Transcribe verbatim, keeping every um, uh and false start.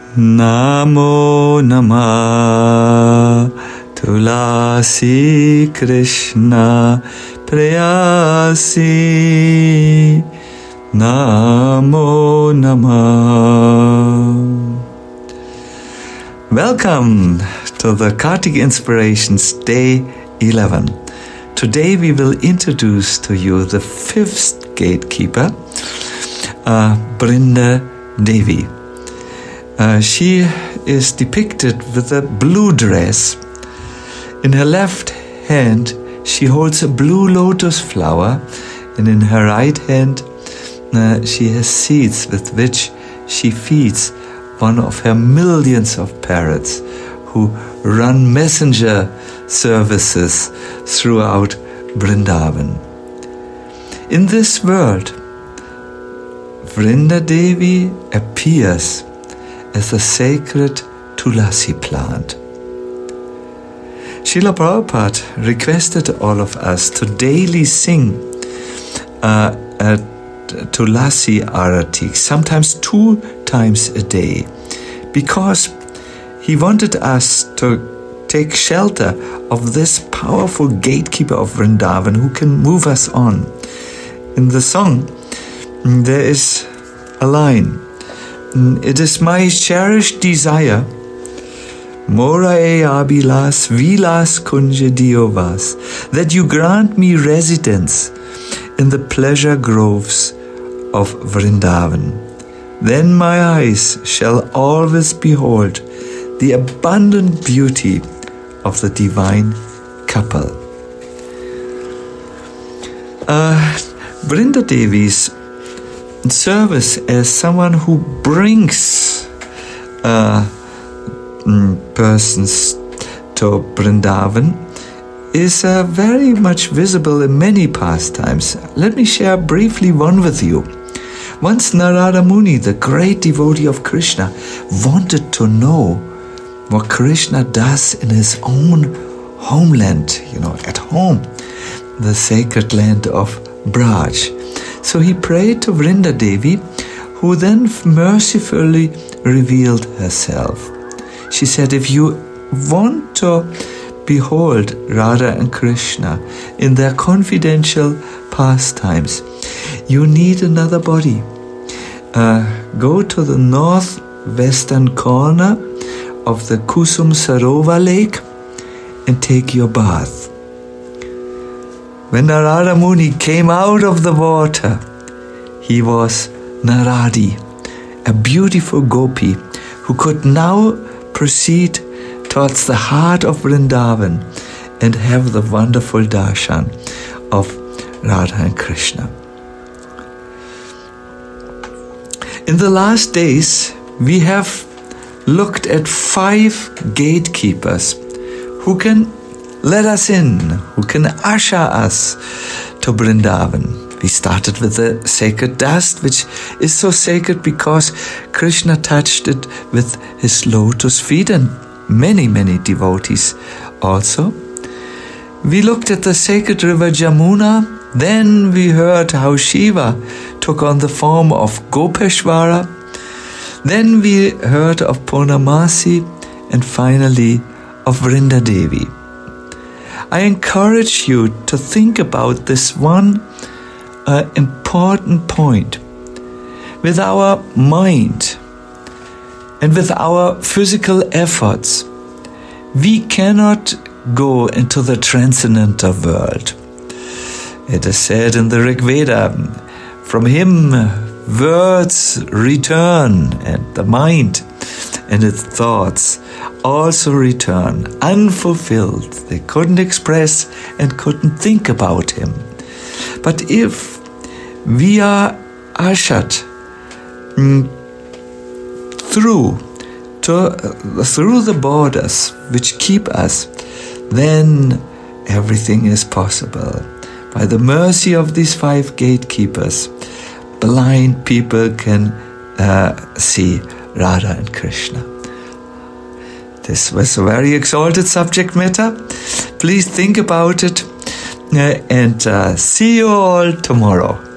Namo Namah Tulasi Krishna Prayasi Namo Namah. Welcome to the Kartik Inspirations Day eleven. Today we will introduce to you the fifth gatekeeper, uh, Brinda Devi. Uh, she is depicted with a blue dress. In her left hand, she holds a blue lotus flower, and in her right hand, uh, she has seeds with which she feeds one of her millions of parrots who run messenger services throughout Vrindavan. In this world, Brinda Devi appears as a sacred Tulasi plant. Srila Prabhupada requested all of us to daily sing uh, a Tulasi Arati, sometimes two times a day, because he wanted us to take shelter of this powerful gatekeeper of Vrindavan who can move us on. In the song, there is a line, "It is my cherished desire, Mora e abilas vilas kunja diovas, that you grant me residence in the pleasure groves of Vrindavan. Then my eyes shall always behold the abundant beauty of the divine couple." Uh, Brinda Devi's service as someone who brings uh, persons to Vrindavan is uh, very much visible in many pastimes. Let me share briefly one with you. Once Narada Muni, the great devotee of Krishna, wanted to know what Krishna does in his own homeland, you know, at home, the sacred land of Braj. So he prayed to Brinda Devi, who then mercifully revealed herself. She said, if you want to behold Radha and Krishna in their confidential pastimes, you need another body. Uh, go to the northwestern corner of the Kusum Sarovar lake and take your bath. When Narada Muni came out of the water, he was Naradi, a beautiful gopi who could now proceed towards the heart of Vrindavan and have the wonderful darshan of Radha and Krishna. In the last days, we have looked at five gatekeepers who can let us in, who can usher us to Vrindavan. We started with the sacred dust, which is so sacred because Krishna touched it with his lotus feet, and many, many devotees also. We looked at the sacred river Jamuna. Then we heard how Shiva took on the form of Gopeshwara. Then we heard of Purnamasi, and finally of Brinda Devi. I encourage you to think about this one uh, important point. With our mind and with our physical efforts, we cannot go into the transcendental world. It is said in the Rig Veda, from him words return, and the mind and its thoughts also return unfulfilled. They couldn't express and couldn't think about him. But if we are ushered mm, through to uh, through the borders which keep us, then everything is possible. By the mercy of these five gatekeepers, blind people can uh, see Radha and Krishna. This was a very exalted subject matter. Please think about it uh, and uh, see you all tomorrow.